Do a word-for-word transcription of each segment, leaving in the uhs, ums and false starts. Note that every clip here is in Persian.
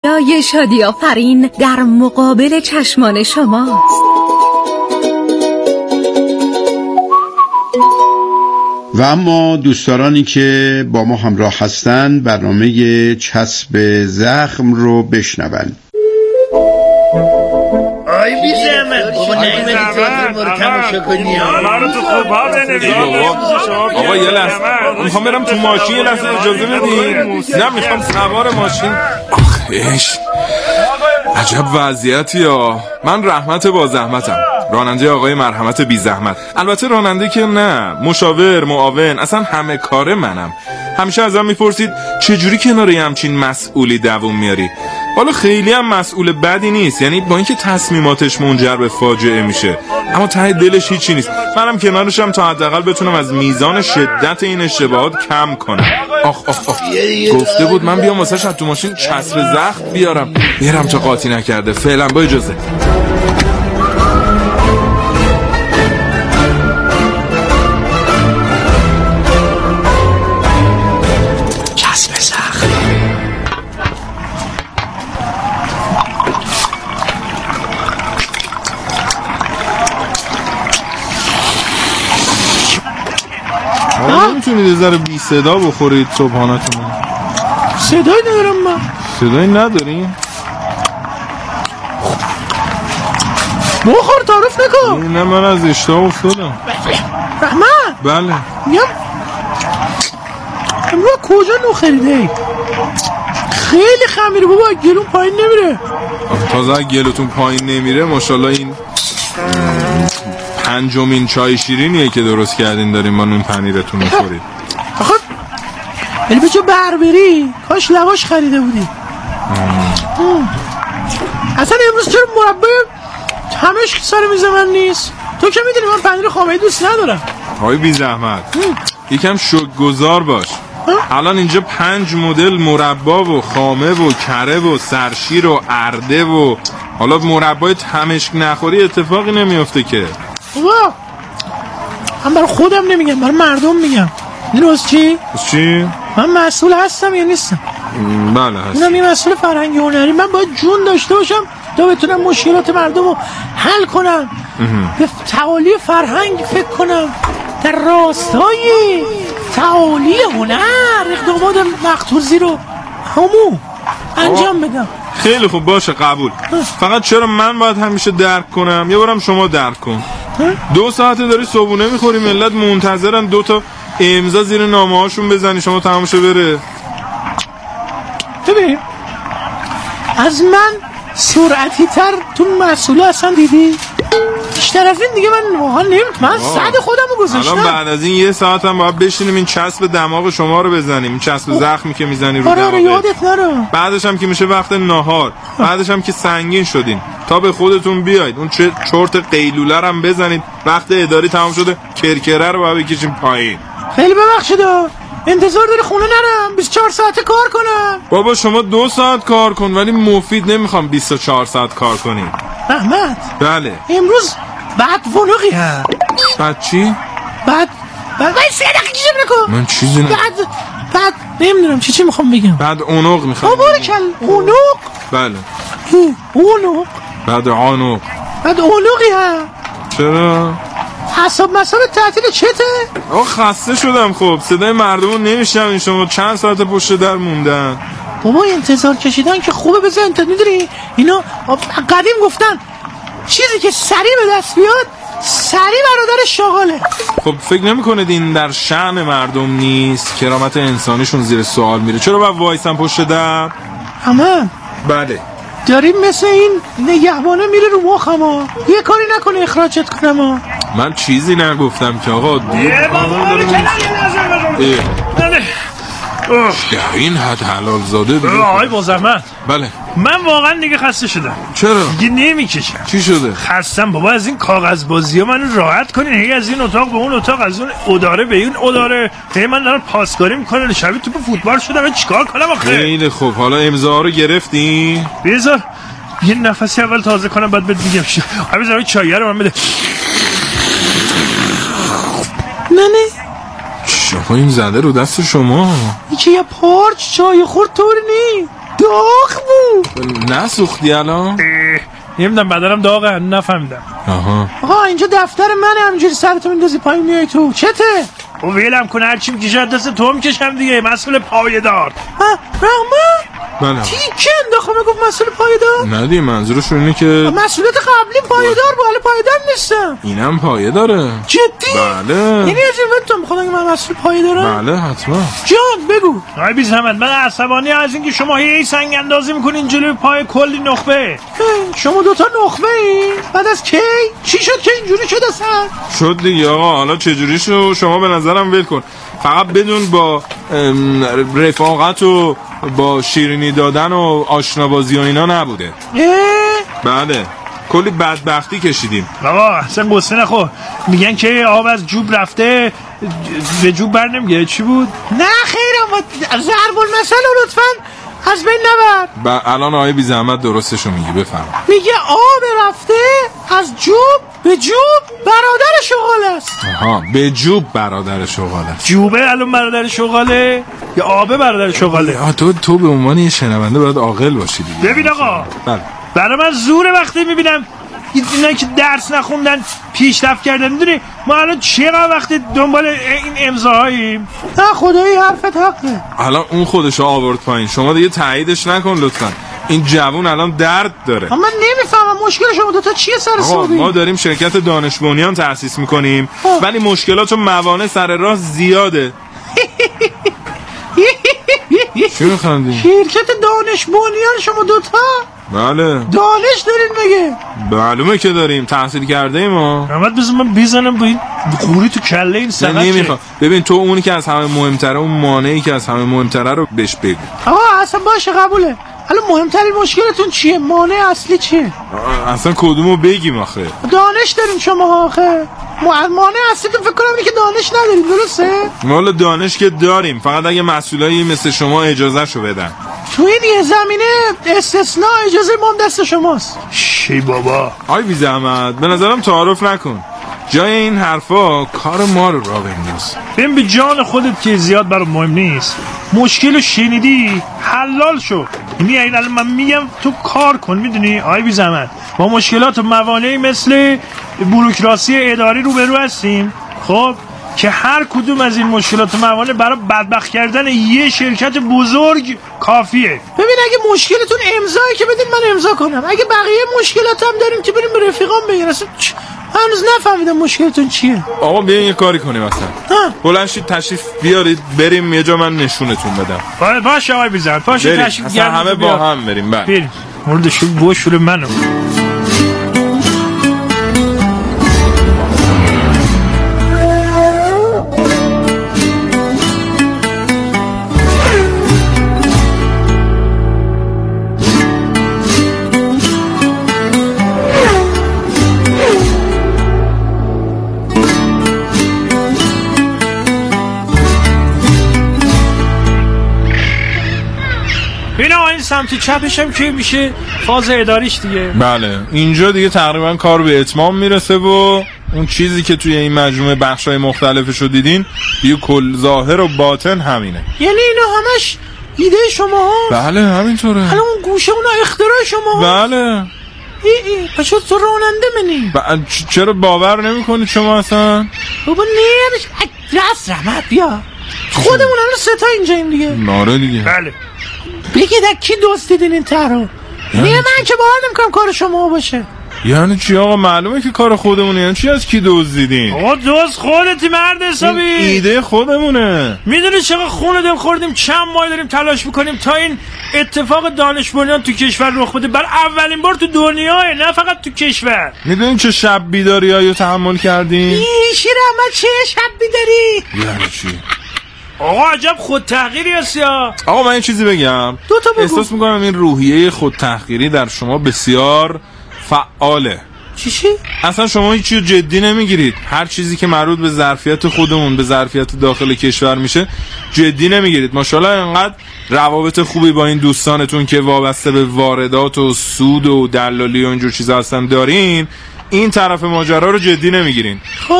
صدای شادی آفرین در مقابل چشمان شماست. و اما دوستدارانی که با ما همراه هستند برنامه چسب زخم رو بشنوند. آی بی زحمت بابا نایمه تیاتر ما رو تماشا کنی ما رو تو خوب ها بنویز. آقا یه لحظه میخوام برم تو ماشین، یه لحظه اجازه بدین. نه میخوام سوار ماشین. آخیش عجب وضعیتی ها. من رحمت با زحمتم، راننده آقای مرحمت بی زحمت. البته راننده که نه، مشاور، معاون، اصلا همه کاره منم. همیشه ازم میپرسید چجوری کنار یه همچین مسئولی دووم میاری. حالا خیلی هم مسئول بدی نیست، یعنی با اینکه تصمیماتش منجر به فاجعه میشه اما ته دلش هیچی نیست. منم کنارشم تا حداقل بتونم از میزان شدت این اشتباهات کم کنم. آخ آخ آخ گفته بود من بیام واسش تو ماشین چسب زخم بیارم. میرم تا قاطی نکرده. فعلا با اجازه. میتونید یه ذره بی صدا بخورید صبحانتون؟ صدایی ندارم من. صدایی نداریم؟ بخور تعارف نکن. نه من از اشتباه افتادم. رحمت بله میگم امروز کجا نو خریده ای؟ خیلی خمیره بابا، گلون پایین نمیره. تازه گلوتون پایین نمیره ماشاءالله. این پنجمین چای شیرینیه که درست کردین داریم ما نون پنیرتون میخورید. آخه ولی به جا بربری کاش لواش خریده بودی. اصلا امروز چرا مربع تمشک سر میز من نیست؟ تو که میدونی من پنیر خامه‌ای دوست ندارم. های بی زحمت یکم شکرگزار باش. الان اینجا پنج مدل مربا و خامه و کره و سرشیر و ارده و حالا مربای تمشک نخوری اتفاقی نمیفته که. بابا من برای خودم نمیگم، برای مردم میگم. درست چی؟ چی؟ من مسئول هستم یا نیستم؟ بله هست. اینم یه مسئول فرهنگی هنری. من باید جون داشته باشم تا بتونم مشکلات مردم رو حل کنم، به تعالی فرهنگ فکر کنم، در راستای تعالی هنر اقدامات مقتوزی رو همو انجام بدم. خیلی خوب باشه قبول. فقط چرا من باید همیشه درک کنم؟ یه بارم شما درک کن. دو ساعته داری صبحونه میخوری، ملت منتظرن دو تا امضا زیر نامه هاشون بزنی شما تمامشه بره. ببین از من سرعتی تر تو مسئوله اصلا دیدی؟ طرفین دیگه من واقعا نمیتونم. من صد خودم رو گذاشتم. الان بعد از این یه ساعت هم باید بشینیم این چسب دماغ شما رو بزنیم، این چسب زخمی که میزنی رو دماغ. یادت نره. بعدش هم که میشه وقت ناهار، بعدش هم که سنگین شدین تا به خودتون بیاید اون چه چرت قیلوله هم بزنید. وقت اداری تمام شده کرکره رو باید بکشیم پایین. خیلی ببخشید انتظار داری خونه نرم بیست و چهار ساعته کار کنم؟ بابا شما دو ساعت کار کن ولی مفید، نمیخوام بیست و چهار ساعت کار کنی. رحمت بله امروز بعد ونقی ها. بعد چی؟ بعد بعد باید سه دقیقه کشم نکن. من چیزی نه. بعد بعد نمیدونم چی چی میخوام بگم. بعد اونق میخوام. بابا کل اونق. بله اونق. بعد عنق. بعد اونقی ها. چرا؟ حساب مساب تعطیل چته؟ آه خسته شدم. خب صدای مردمو نمیشنوین شما؟ چند ساعت پشت در موندن. بابا انتظار کشیدن که خوبه. بزن انت میدونی اینا قدیم گفتن چیزی که سریع به دست بیاد سریع برادر شاغاله. خب فکر نمی‌کنید این در شأن مردم نیست؟ کرامت انسانیشون زیر سوال میره. چرا باید وایسن پشت در؟ اما بله داریم مثل این نگهبانه میره رو مخم ها. یه کاری نکنه اخراجت کنم ها. من چیزی نگفتم که آقا دیر در این حد حلال زاده دیگه. آقای با زحمت بله من واقعا دیگه خسته شدم. چرا؟ دیگه نمیکشم. چی شده؟ خستم بابا از این کاغذ بازی ها منو راحت کنین. هی از این اتاق به اون اتاق، از اون اداره به این اداره. هی من دارم پاسکاری میکنم. شبیه توپ فوتبال شدم. من چیکار کنم آخه؟ خیلی خوب. حالا امضا رو گرفتی؟ بذار یه نفسی اول تازه کنم بعد بهت میگم. بذار چای رو من بده. نه نه شما این زده رو دست شما. این که یه پارچ چای خورد طور نی داغ بود. نسوختی الان؟ نمیدونم بدنم داغه نفهمیدم. آها آقا اینجا دفتر منه، همینجوری سرتو میندازی پایین میای تو. چته؟ او ویلم کن هرچی میکشه دست تو میکشم دیگه. مسئول پایدار. رحمان بله تیکه انداخت گفت مسئول پایدار. نه دیگه منظورش اینه که مسئولیت قبلی پایدار بود، حالا پایدار نیستم. اینم پایه داره. جدی؟ بله. یعنی از این تو میخواد اگه من مسئول پایدارم؟ بله حتما. جان بگو. آی بی زحمت من عصبانی از اینکه شما هی سنگ اندازی میکنین جلوی پای کلی نخبه. شما دوتا نخبه ای؟ بعد از کی؟ چی شد که اینجوری شد اصلا؟ شد دیگه آقا. حالا چجوری شو شما به نظرم ول کن. فقط بدون با رفاقت و با شیرینی دادن و آشنابازی و اینا نبوده. بله کلی بدبختی کشیدیم. بابا اصلا قصه نخو. میگن که آب از جوب رفته به جوب بر نمیگه. چی بود؟ نه خیرم ضرب المثل لطفاً از بین نبر. با الان آقای بی زحمت درستشو میگی بفهم. میگه آب رفته از جوب به جوب برادر شغال است. آها به جوب برادر شغال است. جوبه الان برادر شغاله یا آبه برادر شغاله؟ آه تو تو به عنوان یه شنونده باید عاقل باشی دیگه. ببین آقا بله برای من زوره وقتی میبینم اینا که درس نخوندن پیشرفت کردن. میدونی ما الان چقدر وقتی دنبال این امضاهاییم؟ نه خدایی حرفت حقه. الان اون خودشو آورد پایین، شما دیگه تاییدش نکن لطفا. این جوون الان درد داره. من نمیفهمم مشکل شما دوتا چیه سر صبحی؟ ما داریم شرکت دانش بنیان تأسیس میکنیم ولی مشکلات و موانع سر راه زیاده. چی میخندی؟ شرکت دانش بنیان شما دوتا؟ بله دانش دارین مگه؟ معلومه که داریم، تحصیل کرده ایم ما. محمد بزن من بیزنم با این قوری تو کله این سنت. نمیخوام. ببین تو اونی که از همه مهمتره، اون مانعی که از همه مهمتره رو بهش بگو. آقا اصلا باشه قبوله. حالا مهمترین مشکلتون چیه؟ مانع اصلی چیه؟ اصلا کدومو بگیم آخه؟ دانش دارین شما آخه. مانع اصلیتون فکر کنم اینه که دانش نداریم، درسته؟ ما دانش که داریم، فقط اگه مسئولایی مثل شما اجازه شو بدن. تو این یه زمینه استثناء اجازه ما هم دست شماست. شی بابا آی بی زحمت به نظرم تعارف نکن. جای این حرفا کار ما رو را بنداز. ببین به جان خودت که زیاد برام مهم نیست. مشکل شنیدی حلال شو. یعنی این الان من میگم تو کار کن. میدونی آی بی زحمت با مشکلات و موانعی مثل بوروکراسی اداری روبرو هستیم. خب که هر کدوم از این مشکلات و موانع برای بدبخت کردن یه شرکت بزرگ کافیه. ببین اگه مشکلتون امضایی که بدین من امضا کنم. اگه بقیه مشکلات هم داریم که بریم به رفیقام بگین. اصلا هنوز نفهمیدم مشکلتون چیه. آقا بیاین یه کاری کنیم اصلا. بلند شید تشریف بیارید بریم یه جا من نشونتون بدم. باشه آقای بی زحمت باشه تشریف بیارید. همه با هم بریم. بله بریم. مورد شو بوشور منو. سمت چپش هم که میشه فاز اداریش دیگه. بله اینجا دیگه تقریبا کار به اتمام میرسه و اون چیزی که توی این مجموعه بخشای مختلفش رو دیدین دیگه کل ظاهر و باطن همینه. یعنی اینا همش ایده شما ها؟ بله همینطوره. حالا اون گوشه اونا اختراع شما ها؟ بله. ای ای پس تو راننده منی؟ ب... چرا باور نمی کنید شما اصلا؟ بابا نمیشه. راست رحمت بیا خودمون الان ستا اینجا این دیگه. ناره دیگه. بله بگید کی دوستیدین این طرحو؟ یعنی من که باور نمیکنم کار شما باشه. یعنی چی آقا؟ معلومه که کار خودمونه. یعنی چی از کی دزدیدین؟ آقا دوست خودتی مرد حسابی. ایده خودمونه. میدونی چقدر خون دل خوردیم چند ماه داریم تلاش میکنیم تا این اتفاق دانش بنیان تو کشور رخ بده. بر اولین بار تو دنیاه نه فقط تو کشور. میدونین چه شب بیداریایی رو تحمل کردیم؟ ایشی رحمت چه شب بیداری؟ یعنی چی؟ آقا عجب خود تحقیری هستی ها. آقا من این چیزی بگم. دو تا بگو. احساس میکنم این روحیه خود تحقیری در شما بسیار فعاله. چی چی؟ اصلا شما هیچی رو جدی نمیگیرید. هر چیزی که مربوط به ظرفیت خودمون، به ظرفیت داخل کشور میشه جدی نمیگیرید. ماشاءالله انقدر روابط خوبی با این دوستانتون که وابسته به واردات و سود و دلالی و اینجور چیزا هستن دارین، این طرف ماجرا رو جدی نمیگیرین. خب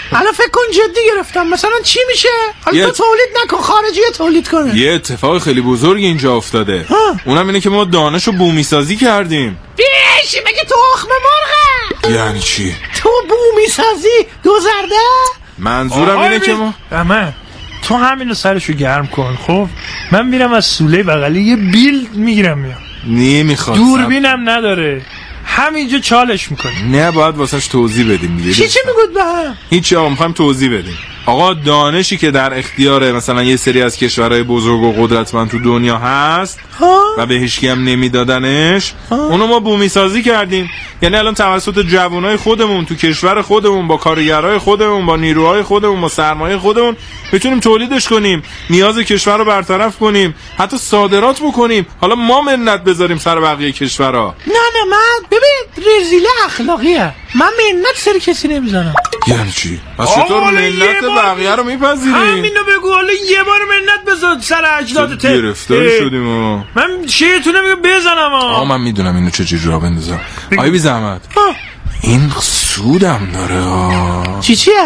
الان فکر کن جدی گرفتم، مثلا چی میشه؟ حالا یه... تو تولید نکن، خارجی تولید کنه. یه اتفاق خیلی بزرگ اینجا افتاده. ها. اونم اینه که ما دانش و بومی سازی کردیم. بیشی مگه تخم مرغه؟ یعنی چی؟ تو بومی سازی گذرده؟ منظورم اینه که ما اما تو همینو سرشو گرم کن. خب من میرم از سوله بغلی یه بیل میگیرم میام. نمیخواد، دوربینم نداره، همینجا چالش میکنیم. نه باید واسش توضیح بدیم دیگه. چی چی میگود به هم؟ هیچی آقا، میخوایم توضیح بدیم. آقا دانشی که در اختیار مثلا یه سری از کشورهای بزرگ و قدرتمند تو دنیا هست ها؟ و به هیچکی هم نمیدادنش، اونو ما بومی سازی کردیم. یعنی الان توسط جوانای خودمون تو کشور خودمون با کارگرای خودمون با نیروهای خودمون با سرمایه خودمون میتونیم تولیدش کنیم، نیاز کشور رو برطرف کنیم، حتی صادرات بکنیم. حالا ما منت بذاریم سر بقیه کشورها. نه نه من ببین رزیله اخلاقیه، من منت سر کسی نمیزنم. یعنی چی؟ پس چطور منت بقیه رو میپذیری؟ همینو بگو، حالا یه بار منت بذار سر اجدادت. گرفتاری شدیم آه. من شیطونه میگه بزنم آه. آه من میدونم اینو چه چیزی را بندازم. آی بی زحمت این سودم داره آه. چی چیه؟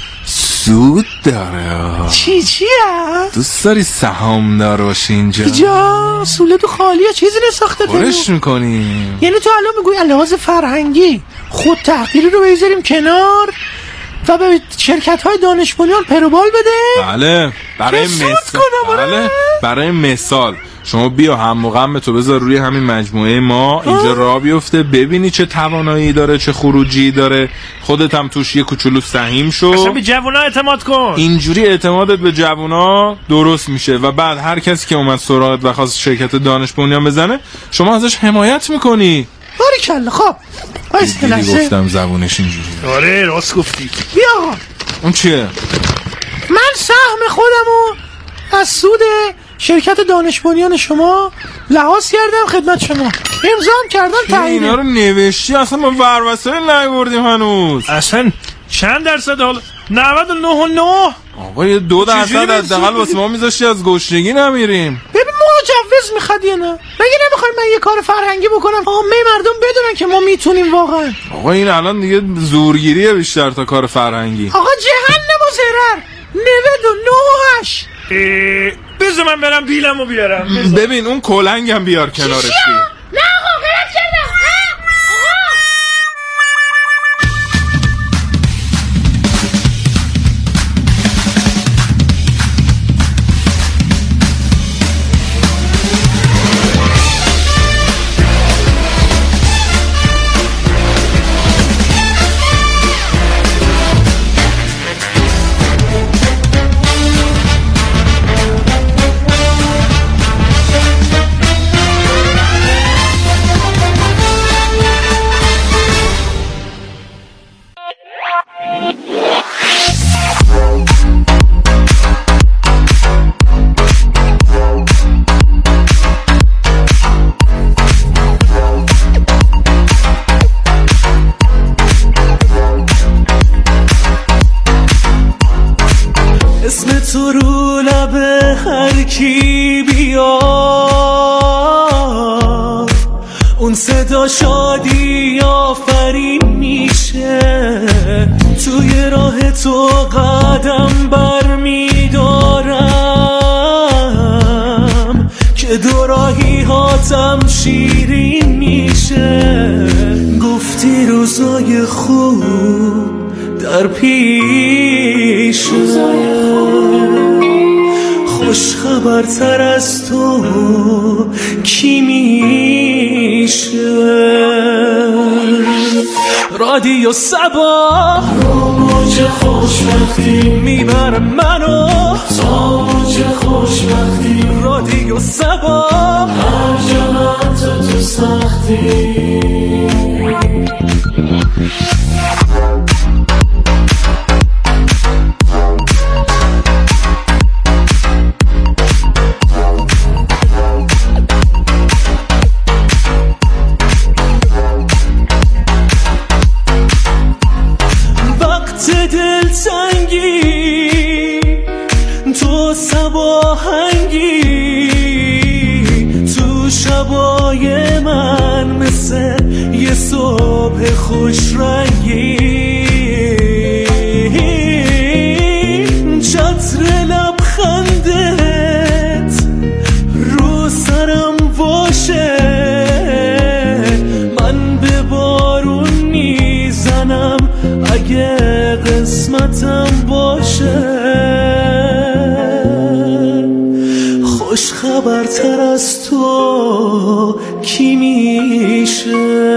سود داره. چی چیه؟ دوست داری سهامدار باشی اینجا؟ کجا؟ سوله تو خالیه، چیزی نساخته پرش میکنیم. یعنی تو الان میگوی لحاظ فرهنگی خود تحقیری رو بذاریم کنار و به شرکت های دانش بنیان پروبال بده؟ بله برای مثال. بله برای مثال شما بیا هم و غم تو بذار روی همین مجموعه ما اینجا راه بیفته، ببینی چه توانایی داره چه خروجی داره، خودت هم توش یه کوچولو سهیم شو. اصلا به جوونا اعتماد کن. اینجوری اعتمادت به جوونا درست میشه و بعد هر کسی که اومد سراغت و خواست شرکت دانش بنیان بزنه شما ازش حمایت میکنی. باریکلا. خب دیدی گفتم زبونش اینجوری. آره راست گفتی. بیا اون چیه؟ من سهم خودمو از سود شرکت دانش بنیان شما لحاظ کردم خدمت شما، امضام کردم تایید. اینا رو نوشتی؟ اصلا ما ورمسایل نمیبردیم هنوز. اصلا چند درصد؟ حالا نود و نه و نه. آقا یه دو درصد حداقل واسه ما میذاشتی از گشنگی نمیریم. ببین مجوز میخواد یا نه؟ مگه نمیخوایم من یه کار فرهنگی بکنم عامه مردم بدونن که ما میتونیم واقعا؟ آقا این الان دیگه زورگیریه بیشتر تا کار فرهنگی. آقا جهنم و ضرر. نود و نه و هشت. بذار من برم بیلمو بیارم. بزا. ببین اون کلنگم بیار کنارش. نه آقا غلط کردم. اسم تو رو لب هر کی بیاد اون صدا شادی آفرین میشه، توی راه تو قدم بر میدارم که دو راهی هاتم شیرین میشه. گفتی روزای خوب در پیش، خوش خبرتر از تو کی میشه؟ رادیو صبا رو موج خوشبختی میبره منو تا موج خوشبختی. رادیو صبا هر جمعت تو سختی. دلتنگی تو صباهنگی تو شبای من مثل یه صبح خوش رنگی. خدمتم باشه، خوش خبرتر از تو کی میشه؟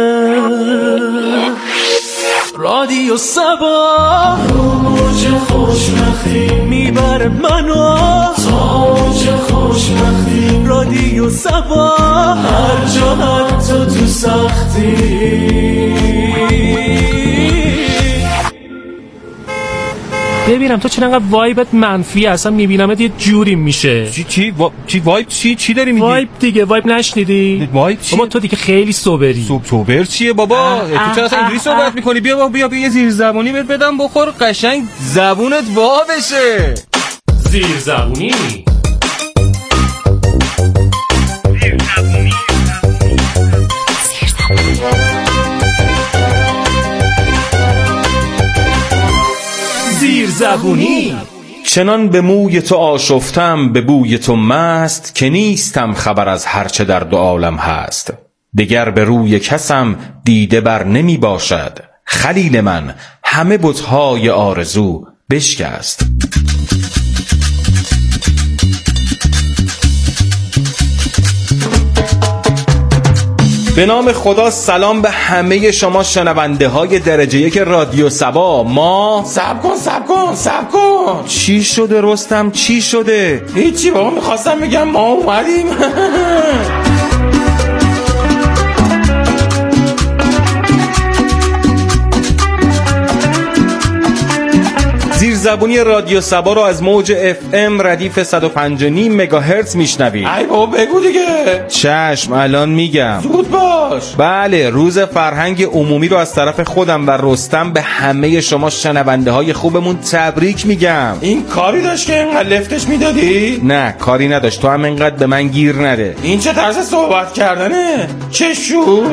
رادیو سبا موج خوشبختی میبره منو تا موج خوشبختی. رادیو سبا هر جا حتی تو سختی. ببینم تو چرا انقدر وایبت منفی اصلا میبینمت یه جوری میشه. چی چی وا... چی وایب چی چی داری میگی؟ وایب دیگه، وایب نشنیدی؟ وایب چی؟ بابا تو دیگه خیلی سوبری. سوب سوبر چیه بابا؟ تو چرا اصلا اینجوری صحبت میکنی؟ بیا بابا بیا بیا یه زیر زبونی بهت بدم بخور قشنگ زبونت وا بشه. زیر زبونی زیر زبونی. چنان به موی تو آشفتم به بوی تو مست، که نیستم خبر از هرچه در دو عالم هست. دگر به روی کسم دیده بر نمی باشد، خلیل من همه بت‌های آرزو بشکست. به نام خدا سلام به همه شما شنونده های درجه یک رادیو سبا. ما صبر کن صبر کن صبر کن. چی شده رستم؟ چی شده؟ هیچی بابا، میخواستم بگم ما اومدیم. زیرزبونی رادیو سبا رو از موج اف ام ردیف صد و پنج و نیم مگاهرتز میشنوید. ای بابا بگو دیگه. چشم الان میگم. زود باش. بله، روز فرهنگ عمومی رو از طرف خودم و رستم به همه شما شنونده های خوبمون تبریک میگم. این کاری داشت که اینقدر لفتش میدادی؟ نه کاری نداشت، تو هم اینقدر به من گیر نده. این چه طرز صحبت کردنه؟ چه شور؟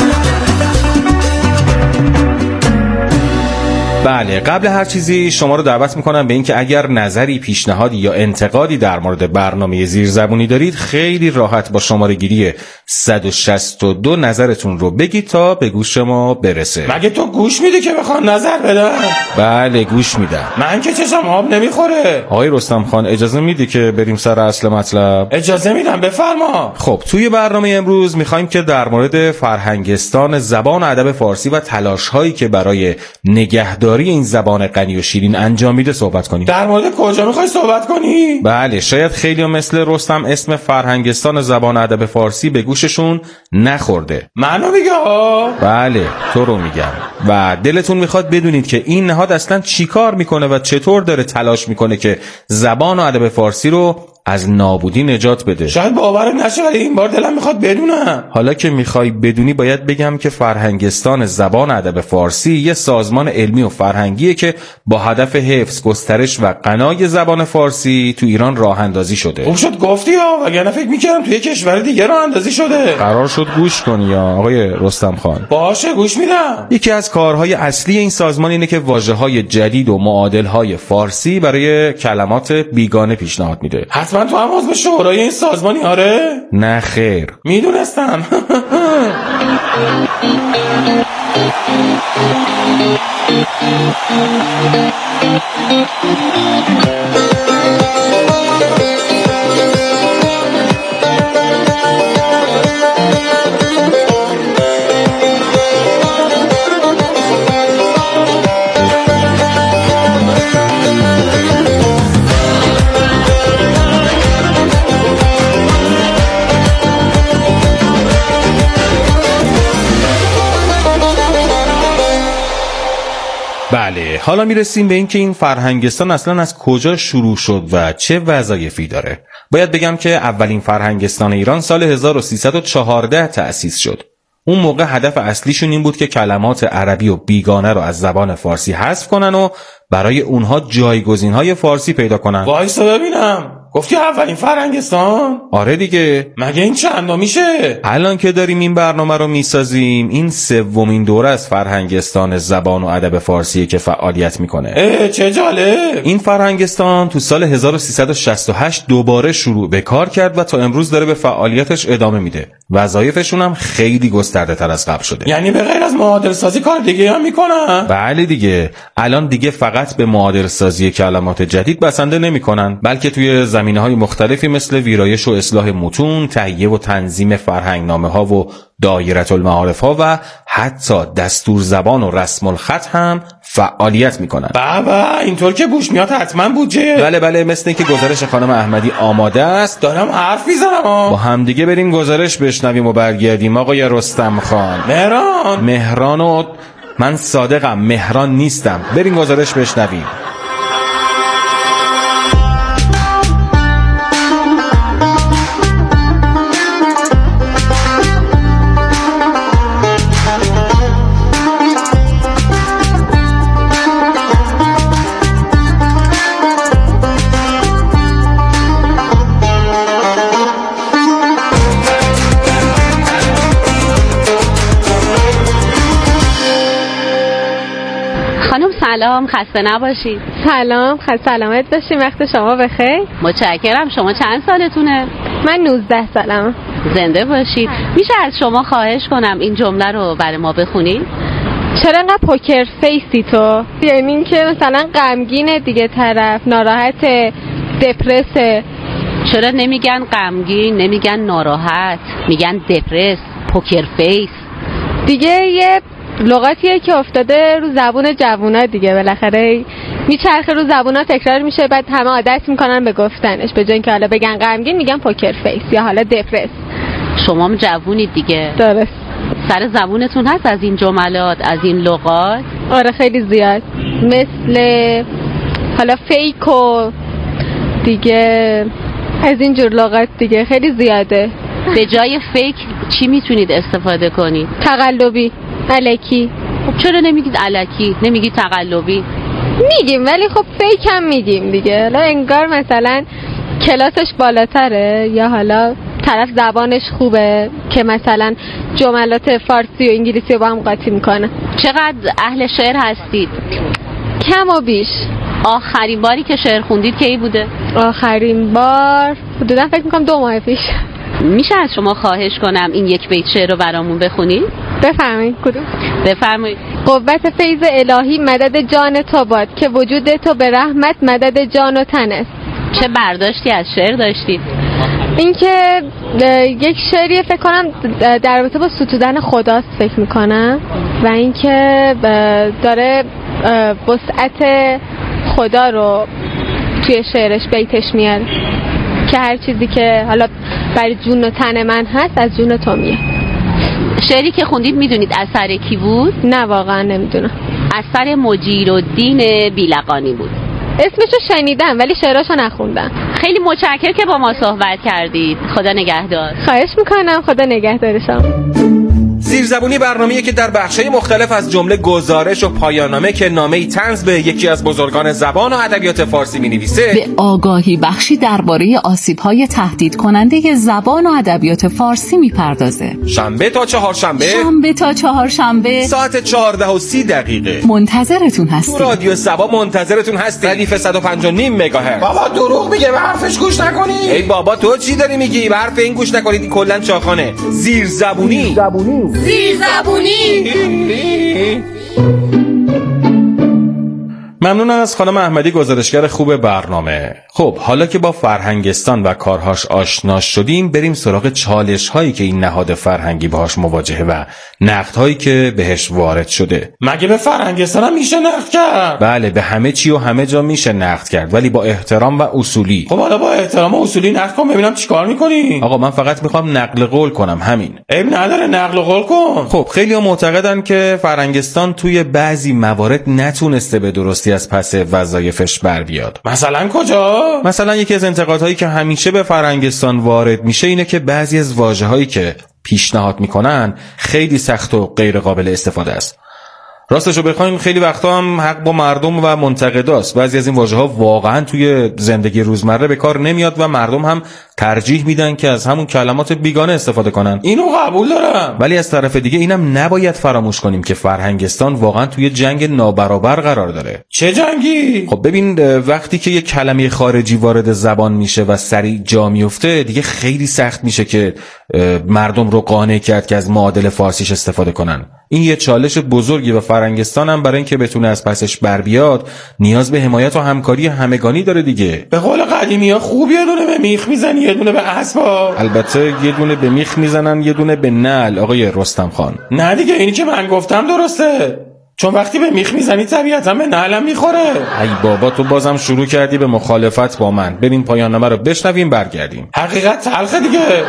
بله، قبل هر چیزی شما رو دعوت میکنم به این که اگر نظری، پیشنهادی یا انتقادی در مورد برنامه زیرزبونی دارید، خیلی راحت با شماره گیری صد و شصت و دو نظرتون رو بگید تا به گوش ما برسه. مگه تو گوش میدی که بخوام نظر بدم؟ بله گوش میدم. من که چشم آب نمیخوره. آقای رستم خان اجازه میدی که بریم سر اصل مطلب؟ اجازه میدم، بفرما. خب توی برنامه امروز میخوایم که در مورد فرهنگستان زبان و ادب فارسی و تلاش هایی که برای نگهداری این زبان غنی و شیرین انجام میده صحبت کنیم. در مورد کجا میخوای صحبت کنی؟ بله، شاید خیلی مثل رستم اسم فرهنگستان زبان و ادب فارسی به گوششون نخورده. منو میگه؟ بله تو رو میگم. و دلتون میخواد بدونید که این نهاد اصلا چی کار میکنه و چطور داره تلاش میکنه که زبان و ادب فارسی رو از نابودی نجات بده. شاید باورت نشه ولی این بار دلم میخواد بدونم. حالا که میخوای بدونی باید بگم که فرهنگستان زبان و ادب فارسی یه سازمان علمی و فرهنگیه که با هدف حفظ، گسترش و غنای زبان فارسی تو ایران راه اندازی شده. خوب شد گفتی ها، وگرنه فکر میکردم توی کشور دیگه راه اندازی شده. قرار شد گوش کنی یا آقای رستم خان؟ باشه گوش میدم. یکی از کارهای اصلی این سازمان اینه که واژه‌های جدید و معادل‌های فارسی برای کلمات بیگانه پیشنهاد میده. حتما تو هم عضو شورای این سازمانی؟ آره؟ نه خیر. میدونستم. بله، حالا میرسیم به این که این فرهنگستان اصلا از کجا شروع شد و چه وظایفی داره. باید بگم که اولین فرهنگستان ایران سال هزار و سیصد و چهارده تأسیس شد. اون موقع هدف اصلیشون این بود که کلمات عربی و بیگانه رو از زبان فارسی حذف کنن و برای اونها جایگزین‌های فارسی پیدا کنن. وایسا ببینم، گفتی اولین فرهنگستان؟ آره دیگه. مگه این چندا میشه؟ الان که داریم این برنامه رو میسازیم این سومین دوره از فرهنگستان زبان و ادب فارسی که فعالیت میکنه. اه چه جالب. این فرهنگستان تو سال هزار و سیصد و شصت و هشت دوباره شروع به کار کرد و تا امروز داره به فعالیتش ادامه میده. وظایفشون هم خیلی گسترده تر از قبل شده. یعنی به غیر از معادل سازی کار دیگه هم میکنن؟ بله دیگه. الان دیگه فقط به معادل سازی کلمات جدید بسنده نمیکنن، بلکه توی زمینه‌های مختلفی مثل ویرایش و اصلاح متون، تهیه و تنظیم فرهنگنامه‌ها و دایره المعارف‌ها و حتی دستور زبان و رسم الخط هم فعالیت میکنن. بابا اینطور که بوش میاد حتما بودجه. بله بله، مثل اینکه گزارش خانم احمدی آماده است. دارم حرف میزنم. با هم دیگه بریم گزارش بشنویم و برگردیم. آقای رستم خان. مهران. مهران و من صادقم، مهران نیستم. بریم گزارش بشنویم. سلام، خسته نباشید. سلام، خسته سلامت باشید. وقت شما بخیر. متشکرم. شما چند سالتونه؟ من نوزده سالمه. زنده باشید. میشه از شما خواهش کنم این جمله رو برای ما بخونید؟ چرا انقدر پوکر فیسی تو؟ یعنی این که مثلا غمگینه دیگه، طرف ناراحت، دپرسه. چرا نمیگن غمگین، نمیگن ناراحت، میگن دپرس، پوکر فیس؟ دیگه یه لغاتیه که افتاده رو زبون جوونا دیگه، بالاخره میچرخه رو زبونا، تکرار میشه، بعد همه عادت میکنن به گفتنش، به جای اینکه حالا بگن غمگین میگن پوکر فیس یا حالا دپرس. شما هم جوونید دیگه. درست. سر زبونتون هست از این جملات، از این لغات؟ آره خیلی زیاد، مثل حالا فیک و دیگه از این جور لغات دیگه خیلی زیاده. به جای فیک چی میتونید استفاده کنید؟ تقلبی، الکی. خب چرا نمیگید الکی؟ نمیگید تقلبی؟ میگیم، ولی خب فیک هم میگیم دیگه. حالا انگار مثلا کلاسش بالاتره، یا حالا طرف زبانش خوبه که مثلا جملات فارسی و انگلیسی رو با هم قاطی میکنه. چقدر اهل شعر هستید؟ کم و بیش. آخرین باری که شعر خوندید کی بوده؟ آخرین بار حدودا فکر میکنم دو ماه پیش. میشه از شما خواهش کنم این یک بیت شعر رو برامون بخونید؟ بفرمایید. کدوم؟ بفرمایید. قوت فیض الهی مدد جان تو باد، که وجود تو به رحمت مدد جان و تن است. چه برداشتی از شعر داشتید؟ این که یک شعری فکر کنم در رابطه با ستودن خداست فکر میکنم، و این که داره وسعت خدا رو توی شعرش بیتش میاره، که هر چیزی که حالا برای جون و تن من هست از جون تو میاد. شعری که خوندید میدونید اثر کی بود؟ نه واقعا نمیدونم. اثر مجیرالدین بیلقانی بود. اسمشو شنیدم ولی شعراشو نخوندم. خیلی متشکرم که با ما صحبت کردید. خدا نگهدار. خواهش میکنم. خدا نگهدار شما. زیرزبونی برنامه‌ای که در بخش‌های مختلف از جمله گزارش و پایان‌نامه که نامه‌ای طنز به یکی از بزرگان زبان و ادبیات فارسی می‌نویسه، به آگاهی بخشی درباره آسیب‌های تهدید کننده زبان و ادبیات فارسی می‌پردازه. شنبه تا چهارشنبه شنبه تا چهارشنبه ساعت چهارده و سی دقیقه منتظرتون هستیم. تو رادیو سبا منتظرتون هستیم. ردیف صد و پنج و نیم مگاهرتز. بابا دروغ میگه، به حرفش گوش نکنی. ای بابا تو چی داری میگی؟ به حرف این گوش نکنید، کلا چاخانه. زیرزبونی. زیرزبونی. زیرزبونی. ممنون از خانم احمدی، گزارشگر خوب برنامه. خب حالا که با فرهنگستان و کارهاش آشنا شدیم، بریم سراغ چالش هایی که این نهاد فرهنگی باهاش مواجهه و نقد هایی که بهش وارد شده. مگه به فرهنگستان هم میشه نقد کرد؟ بله، به همه چی و همه جا میشه نقد کرد، ولی با احترام و اصولی. خب حالا با احترام و اصولی نقد کن ببینم چیکار میکنی. آقا من فقط میخوام نقل قول کنم، همین. عیب نداره نقل قول کن. خب خیلی‌ها معتقدن که فرهنگستان توی بعضی موارد نتونسته به درستی از پس وظایفش بر بیاد. مثلا کجا؟ مثلا یکی از انتقادهایی که همیشه به فرهنگستان وارد میشه اینه که بعضی از واژه‌هایی که پیشنهاد میکنن خیلی سخت و غیر قابل استفاده است. راستشو بخوایم خیلی وقتا هم حق با مردم و منتقداست. بعضی از این واژه‌ها واقعا توی زندگی روزمره به کار نمیاد و مردم هم ترجیح میدن که از همون کلمات بیگانه استفاده کنن. اینو قبول دارم. ولی از طرف دیگه اینم نباید فراموش کنیم که فرهنگستان واقعا توی جنگ نابرابر قرار داره. چه جنگی؟ خب ببین، وقتی که یه کلمه خارجی وارد زبان میشه و سریع جا میفته، دیگه خیلی سخت میشه که مردم رو قانع کرد که از معادل فارسیش استفاده کنن. این یه چالش بزرگی و فرهنگستان هم برای اینکه بتونه از پسش بر بیاد نیاز به حمایت و همکاری همگانی داره دیگه. به قول قدیمی‌ها خوب یه دونه به میخ میزنی یه دونه به اسباب. البته یه دونه به میخ میزنن یه دونه به نعل آقای رستم خان. نه دیگه، اینی که من گفتم درسته، چون وقتی به میخ میزنی طبیعتا به نعلم میخوره. ای بابا، تو بازم شروع کردی به مخالفت با من. بریم پایان نامه رو بشنویم برگردیم. حقیقت تلخه دیگه.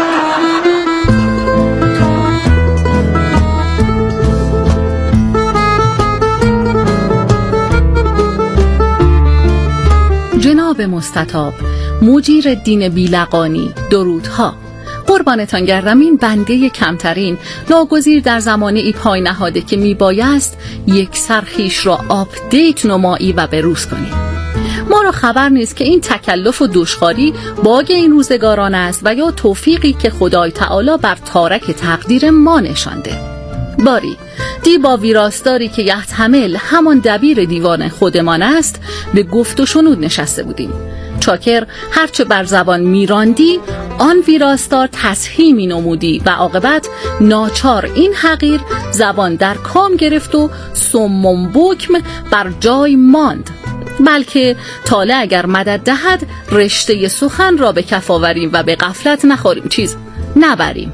جناب مستطاب، مجیر الدین بیلقانی، درودها. قربانتان گردم. این بنده کمترین ناگزیر در زمانه ای پای نهاده که میبایست یک سرخیش را آپدیت نمایی و بروز کنیم. ما را خبر نیست که این تکلف و دشخاری باگ این روزگاران است و یا توفیقی که خدای تعالی بر تارک تقدیر ما نشانده. باری دی با ویراستاری که یحتمل همان دبیر دیوان خودمان است به گفت و شنود نشسته بودیم. چاکر هرچه بر زبان میراندی آن ویراستار تصحیح می نمودی و عاقبت ناچار این حقیر زبان در کام گرفت و صم بکم بر جای ماند. بلکه تاله اگر مدد دهد رشته سخن را به کف آوریم و به غفلت نخوریم چیز نبریم.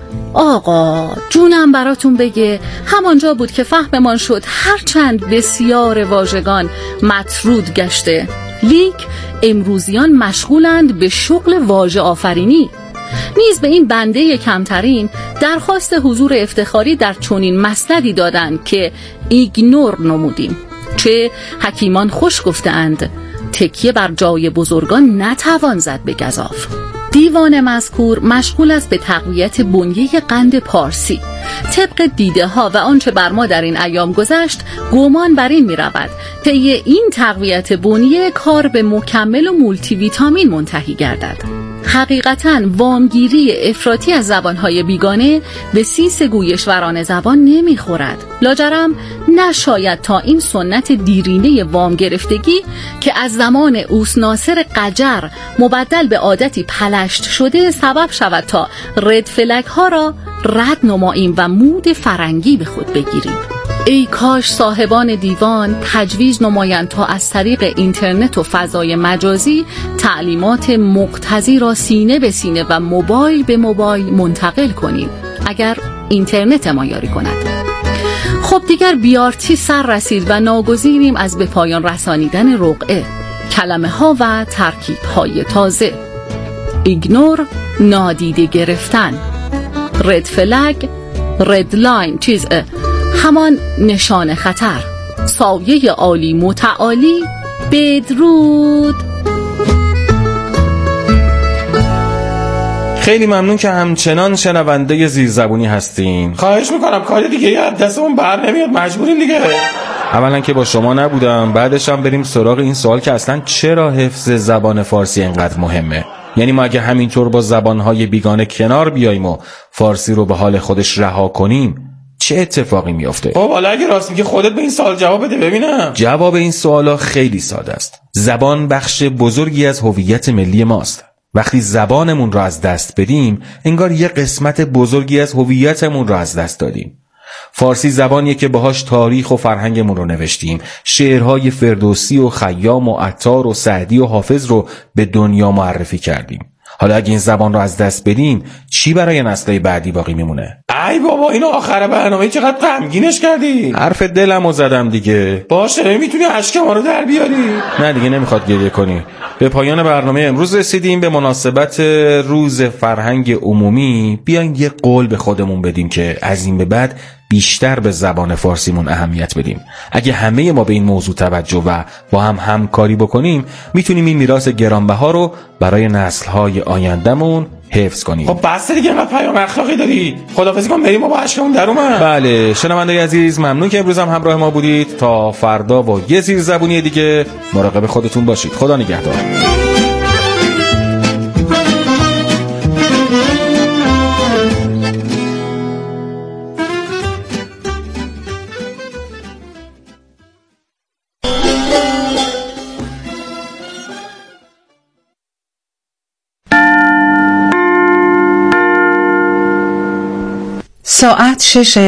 آقا جونم براتون بگه، همانجا بود که فهممان شد هرچند بسیار واژگان مطرود گشته، لیک امروزیان مشغولند به شغل واژه آفرینی. نیز به این بنده کمترین درخواست حضور افتخاری در چنین مسندی دادند که ایگنور نمودیم. چه حکیمان خوش گفتند تکیه بر جای بزرگان نتوان زد به گزاف. دیوان مذکور مشغول است به تقویت بنیه قند پارسی. طبق دیده ها و آنچه بر ما در این ایام گذشت، گمان بر این می رود طی این تقویت بنیه کار به مکمل و مولتی ویتامین منتهی گردد. حقیقتاً وامگیری افراطی از زبانهای بیگانه به سیس گویشوران زبان نمیخورد. لاجرم نشاید تا این سنت دیرینه وام گرفتگی که از زمان اوس ناصر قجر مبدل به عادتی پلشت شده سبب شود تا رد فلک ها را رد نماییم و مود فرنگی به خود بگیریم. ای کاش صاحبان دیوان تجویز نمایند تا از طریق اینترنت و فضای مجازی تعلیمات مقتضی را سینه به سینه و موبایل به موبایل منتقل کنیم، اگر اینترنت ما یاری کند. خب دیگر بیارتی سر رسید و ناگزیریم از به پایان رسانیدن رقعه، کلمه ها و ترکیب های تازه. ایگنور، نادیده گرفتن. رد فلگ، رد لاین، چیز همان نشان خطر. سایه عالی متعالی، بدرود. خیلی ممنون که همچنان شنونده زیرزبونی هستین. خواهش میکنم کاری دیگه از دستمون بر نمیاد، مجبوریم دیگه. اولا که با شما نبودم، بعدش هم بریم سراغ این سوال که اصلا چرا حفظ زبان فارسی اینقدر مهمه. یعنی ما اگه همینطور با زبانهای بیگانه کنار بیاییم و فارسی رو به حال خودش رها کنیم چه اتفاقی میفته؟ خب حالا اگه راست میگی خودت به این سوال جواب بده ببینم. جواب این سوالا خیلی ساده است. زبان بخش بزرگی از هویت ملی ماست. وقتی زبانمون رو از دست بدیم انگار یه قسمت بزرگی از هویتمون رو از دست دادیم. فارسی زبانیه که باهاش تاریخ و فرهنگمون رو نوشتیم، شعرهای فردوسی و خیام و عطار و سعدی و حافظ رو به دنیا معرفی کردیم. حالا اگه این زبان رو از دست بدیم چی برای نسل‌های بعدی باقی میمونه؟ ای بابا اینو آخر برنامه چقدر غمگینش کردی. حرف دلمو زدم دیگه. باشه میتونی اشک ما رو در بیاری؟ نه دیگه نمیخواد گریه کنی. به پایان برنامه امروز رسیدیم. به مناسبت روز فرهنگ عمومی بیاین یه قول به خودمون بدیم که از این به بعد بیشتر به زبان فارسیمون اهمیت بدیم. اگه همه ما به این موضوع توجه و با هم همکاری بکنیم میتونیم این میراث گرانبها رو برای نسل‌های آیندهمون حفظ کنید. خب بس دیگه، ما پیام اخلاقی داری. خدافظی کن بریم، ما با اشکمون در اومد. بله شنوندگان عزیز، ممنون که امروز هم همراه ما بودید. تا فردا با یه زیر زبونی دیگه مراقب خودتون باشید. خدا نگهدار. ساعت شش